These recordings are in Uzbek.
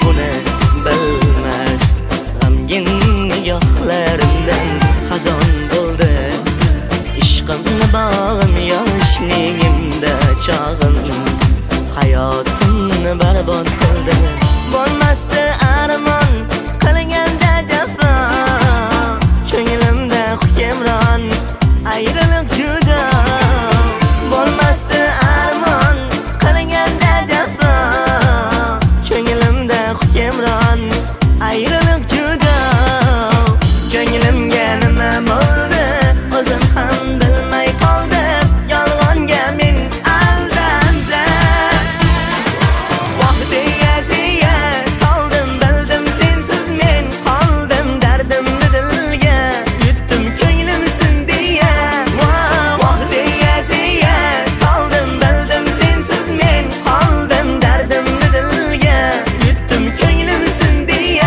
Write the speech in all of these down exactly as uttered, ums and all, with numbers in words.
buni bilmas. G'amgin nigohlarimdan xazon bo'ldi. Ishqimni bog'im yoshligimda chog'im, hayotimni barbod qildi. Bo'lmasdi armon qilganda jafo, ko'nglimda hukmron ayriliq juda. Bo'lmasdi armon qilganda jafo, ko'nglimda hukmron ayriliq juda. Ko'nglimga nima bo'ldi o'zim ham bilmay qoldim. Yolg'onga men aldandim. Voh deya deya qoldim, bildim sensiz men qoldim. Dardimni dilga yutdim, ko'nglimsin deya. Voh deya deya qoldim, bildim sensiz men qoldim. Dardimni dilga yutdim, ko'nglimsin deya.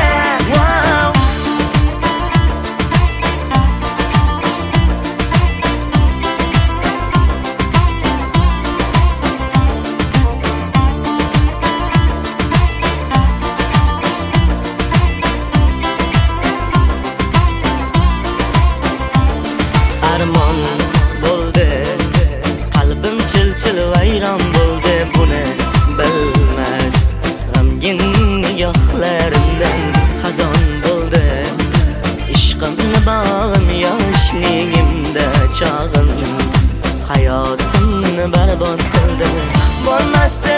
Armon bo'ldi, qalbim chil-chil vayron bo'ldi. Buni bilmas. G'amgin nigohlarimdan xazon bo'ldi. Ishqimni bog'im yoshligimda chog'im, hayotimni barbod qildi. Bo'lmasdi